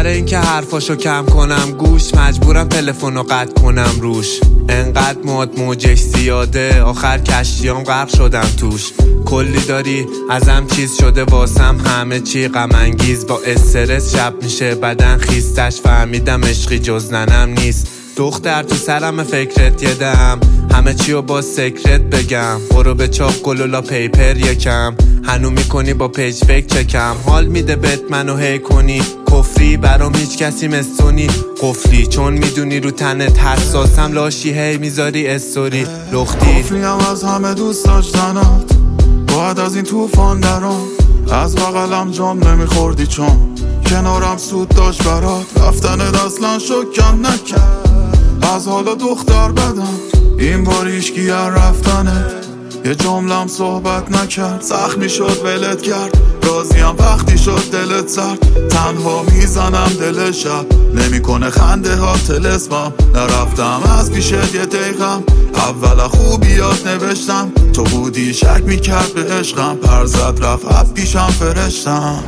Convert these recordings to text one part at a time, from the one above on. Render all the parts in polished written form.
اینکه حرفاشو کم کنم گوش، مجبورم تلفنو قطع کنم روش. انقدر موجش زیاده آخر کشتیام غرق شدم توش. کلی داری ازم چیز شده واسم همه چی غم انگیز، با استرس شب میشه بدن خیستش، فهمیدم عشقی جز ننم نیست. دختر تو سرم فکرت یدم، همه چیو با سکرت بگم. برو به چاپ گلولا پیپر یکم، هنو میکنی با پیج فکر چکم. حال میده بت منو هی کنی کفری، برام هیچ کسی مستونی قفلی. چون میدونی رو تنت حساسم لاشی هی میذاری استوری لختی. قفلیم از همه دوست داشتنات، باید از این توفان درام. از بغلم جام نمیخوردی چون کنارم سود داشت برات. رفتنت اصلا شکم نکرد، از حالا دختر بدم. این بار هیچکی رفتنت یه جملم صحبت نکرد. زخمی شد ولت کرد، راضیم وقتی شد دلت سرد. تنها میزنم دل شب، نمیکنه خنده ها تلسمم. نرفتم از پیشت یه دقیقم، اول خوبیات نوشتم. تو بودی شک میکرد به عشقم، پرزد رفت از پیشم فرشتم.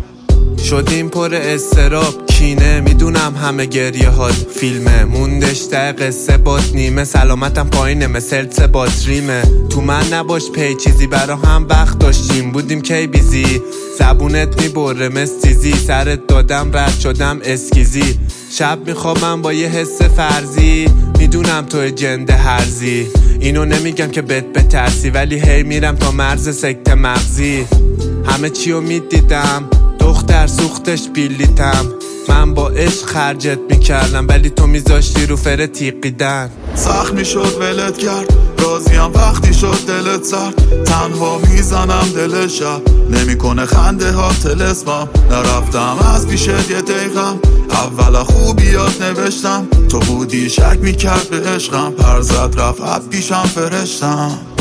شدیم پر استراب کینه، میدونم همه گریه هات فیلمه. موندش ده قصه بات نیمه، سلامتم پایینه مثل باتریمه. تو من نباش پی چیزی برا هم وقت داشتیم، بودیم کی بیزی. زبونت میبره مستیزی، سرت دادم رد شدم اسکیزی. شب میخوابم با یه حس فرضی، میدونم تو جنده هرزی. اینو نمیگم که بترسی، ولی هی میرم تا مرز سکته مغزی. همه چیو میدیدم دختر سوختش بیلیتم. من با عشق خرجت میکردم، ولی تو میذاشتی رو فره تیقیدن. زخمی شد ولت کرد، راضیم وقتی شد دلت سرد. تنها میزنم دل شب، نمیکنه خنده ها تلسمم. نرفتم از پیشت یه دقیقم، اول خوبیات نوشتم. تو بودی شک میکرد به عشقم، پرزد رفت از پیشم فرشتم.